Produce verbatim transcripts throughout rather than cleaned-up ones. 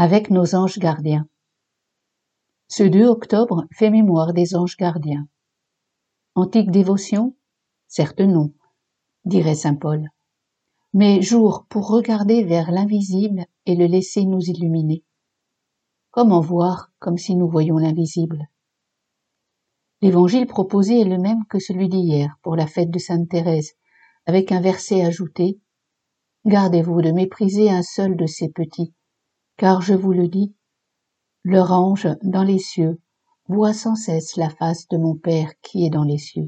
avec nos anges gardiens. Ce deux octobre fait mémoire des anges gardiens. Antique dévotion? Certes non, dirait saint Paul, mais jour pour regarder vers l'invisible et le laisser nous illuminer. Comment voir comme si nous voyions l'invisible? L'évangile proposé est le même que celui d'hier pour la fête de sainte Thérèse, avec un verset ajouté « Gardez-vous de mépriser un seul de ces petits, car je vous le dis, leur ange dans les cieux voit sans cesse la face de mon Père qui est dans les cieux. »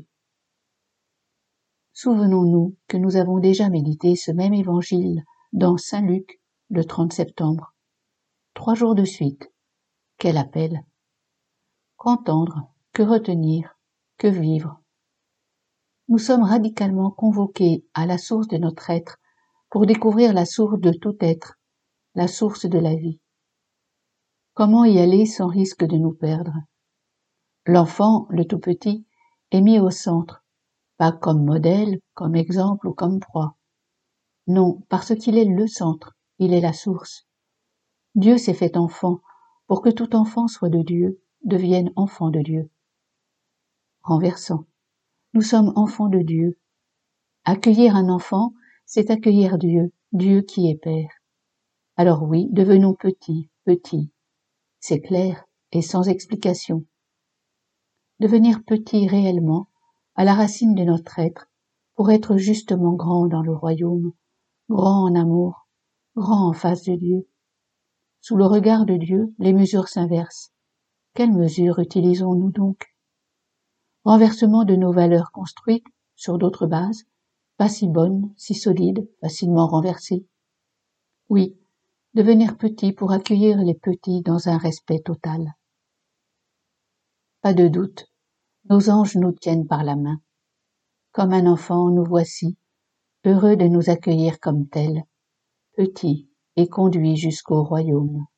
Souvenons-nous que nous avons déjà médité ce même évangile dans Saint Luc le trente septembre. Trois jours de suite. Quel appel! Qu'entendre, que retenir, que vivre. Nous sommes radicalement convoqués à la source de notre être pour découvrir la source de tout être, la source de la vie. Comment y aller sans risque de nous perdre? L'enfant, le tout petit, est mis au centre, pas comme modèle, comme exemple ou comme proie. Non, parce qu'il est le centre, il est la source. Dieu s'est fait enfant pour que tout enfant soit de Dieu, devienne enfant de Dieu. Renversant. Nous sommes enfants de Dieu. Accueillir un enfant, c'est accueillir Dieu, Dieu qui est Père. Alors oui, devenons petits, petits. C'est clair et sans explication. Devenir petit réellement, à la racine de notre être, pour être justement grand dans le royaume, grand en amour, grand en face de Dieu. Sous le regard de Dieu, les mesures s'inversent. Quelles mesures utilisons-nous donc? Renversement de nos valeurs construites sur d'autres bases, pas si bonnes, si solides, facilement renversées. Oui, devenir petit pour accueillir les petits dans un respect total. Pas de doute, nos anges nous tiennent par la main. Comme un enfant, nous voici, heureux de nous accueillir comme tels, petits et conduits jusqu'au royaume.